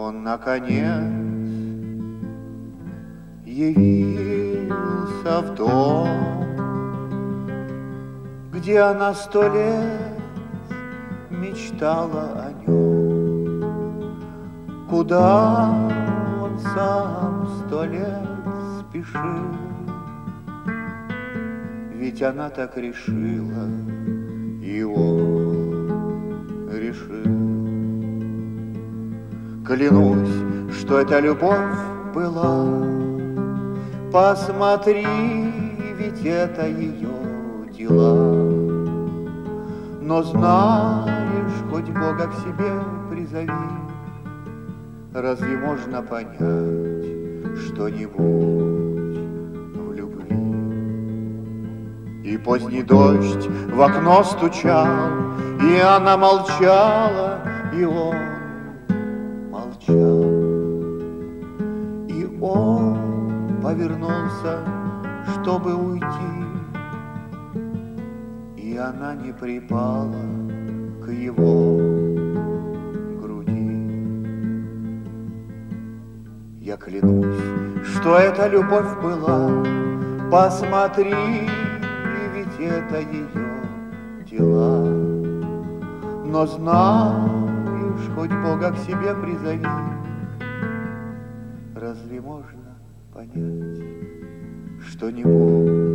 он наконец явился в дом, где она 100 лет мечтала о нем, куда он сам 100 лет спешил, ведь она так решила, и он решил. Клянусь, что эта любовь была, посмотри, ведь это ее дела. Но знаешь, хоть Бога к себе призови, разве можно понять что-нибудь в любви? И поздний дождь в окно стучал, и она молчала, и он молчал. И он повернулся, чтобы уйти, и она не припала к его груди. Я клянусь, что эта любовь была, посмотри, ведь это ее дела. Но знаешь, хоть Бога к себе призови, разве можно понять что-нибудь